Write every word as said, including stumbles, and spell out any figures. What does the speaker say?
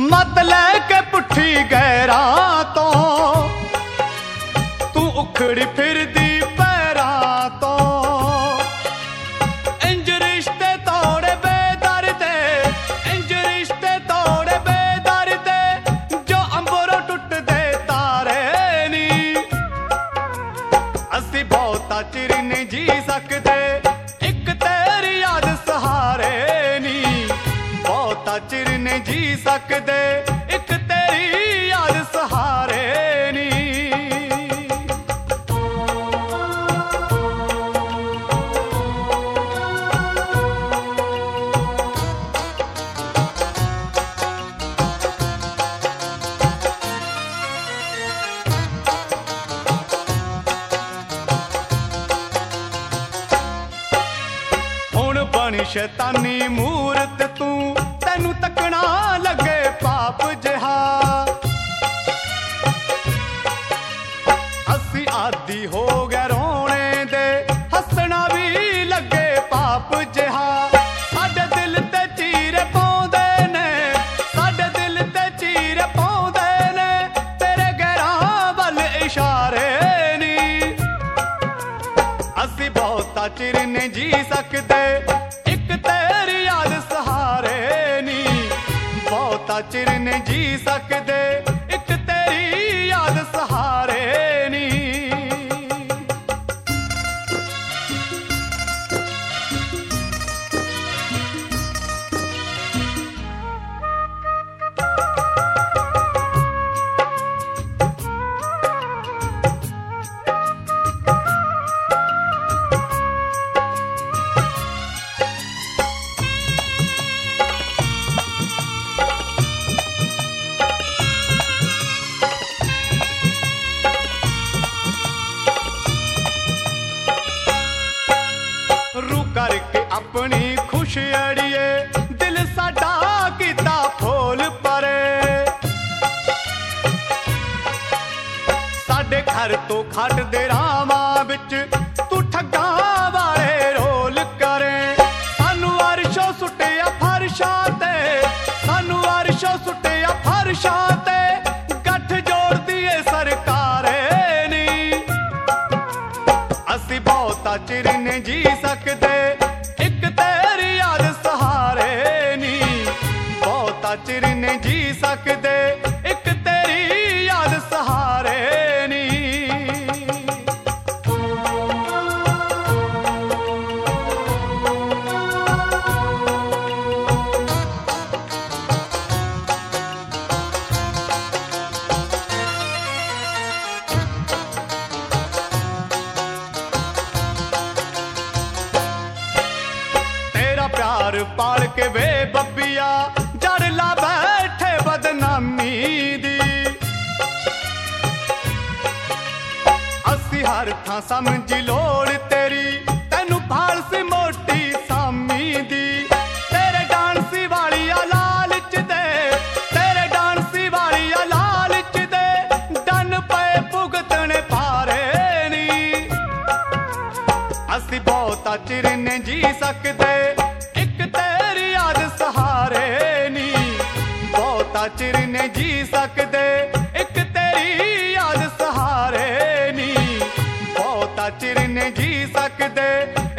मत लैके पुठी गैरा तो तू उखड़ी फिरदी पैरा तो इंज रिश्ते तोड़े बेदर्दे इंज रिश्ते तोड़े बेदर्दे जो अंबरों टुट दे तारे नी असी बहुता चिर नहीं जी सकते एक तेरी याद सहारे नी बहुता चिर नहीं जी सकते एक तेरी याद सहारे नी हुण बनी शैतानी मूरत तू तैनू तकना लगे पाप जिहा असी आदि हो गए रोने दे हसना भी लगे पाप जिहा साडे दिल ते चीरे पाउंदे ने साडे दिल ते चीरे पाउंदे ने तेरे गैरां वल इशारे नी असी बहुता चिर नहीं जी सकते एक तेरी याद सहारे नी बहुता चिर नहीं जी सकते एक तेरी याद सहारे नी रू करके अपनी खुश अड़िए दिल साडा किता फूल परे साडे घर तो खट दे रामा बिच तू ठगा वाले रोल करे सानू अरशों सुटिया फरशा ते सानू अरशों सुटिया फरशा ते गठ जोड़ दिए सरकारे नी असी बहुता चिर नहीं जी सकते एक तेरी याद सहारे नी बहुता चिर नहीं जी सकते एक तेरी याद सहारे नी प्यार पाल के वे बब्बिया जड़ ला बैठे बदनामी दी असी हर थां समझी लोड़ तेरी तैनू भाल सी मोटी सामी दी तेरे डांसी वालिया लालच दे तेरे डांसी वालिया लालच दे डन पे भुगतने पारे नी असी बहुता चिर नहीं जी सकते चिर नहीं जी सकते एक तेरी याद सहारे नी बहुता चिर नहीं जी सकते